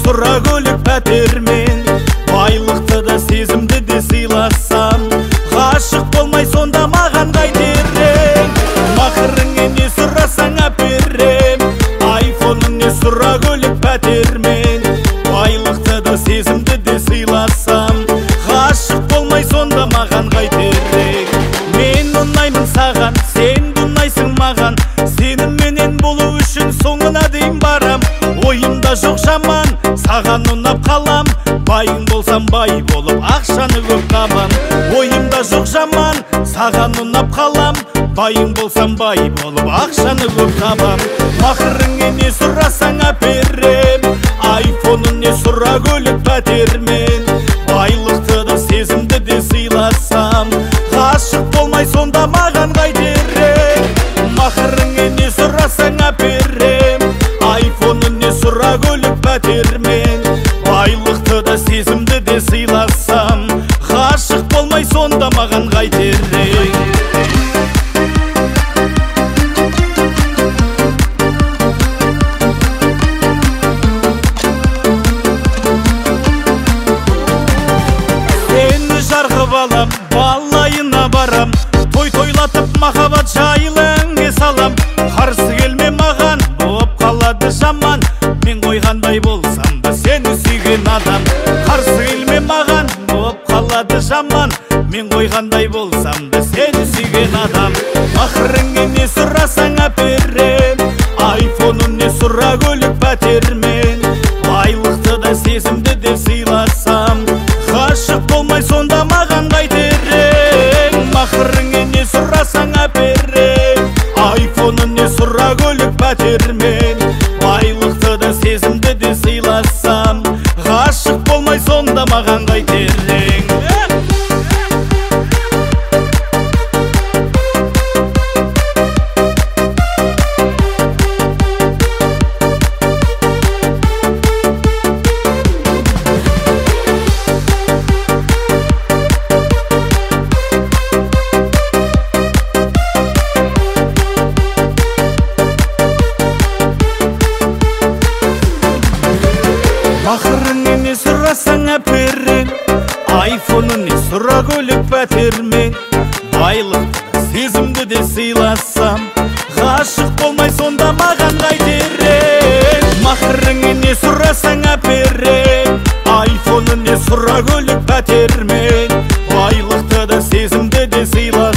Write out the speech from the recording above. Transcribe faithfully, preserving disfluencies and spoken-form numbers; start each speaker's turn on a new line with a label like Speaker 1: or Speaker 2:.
Speaker 1: сұра көлік пәтермен, байлықты да сезімді де сыйласам, ғашық болмай сонда маған қайтерең. Мақырыңе не сұрасаң әперем, айфоның не сұра көлік пәтермен, байлықты да сезімді де сыйласам, ғашық болмай сонда маған қайтерең. Мен ұнаймын саған, сен ұнайсың маған, сенімменен болу үшін соңына дейін барам. Ойымда жоқ жаман, саған ұнап қалам, байың болсам бай болып ақшаны көп табам. Ойымда жоқ жаман, саған ұнап қалам, байың болсам бай болып ақшаны көп табам. Мақырыңе не сұрасаң әперем, айфоның не сұра көлік пәтермен, байлықты да сезімді де сыйласам, ғашық болмай сонда маған қайтерең. Мақырыңе не сұрасаң әперем, айфоның не сұра көлік пәтермен, байлықты да сезімді де сыйласам, ғашық болмай сонда маған қайтерең. Сені жарғып алам, балайына барам, той тойлатып махаббат жайлы әнге салам. Қарсы келме маған, болып қалады жаман, мен қойғандай болсам да сені сүйген адам. Қарсы келме маған, болып қалады жаман, мен қойғандай болсам да сені сүйген адам. Мақырыңе не сұрасаң әперем, айфоның не сұра көлік пәтермен, байлықты да сезімді де сыйласам, ғашық болмай сонда маған қайтерең. Мақырыңе не сұрасаң әперем, айфоның не сұра көлік пәтермен, байлықты да сезімді де сыйласам, ғашық болмай сонда маған қайтерең. Мақырыңе не сұрасаң әперем, айфоның не сұра көлік пәтермен, байлықты сезімді де сыйласам, ғашық болмай сонда маған қайтерең. Мақырыңе не сұрасаң әперем, айфоның не сұра көлік пәтермен, байлықты да сезімді де сыйласам,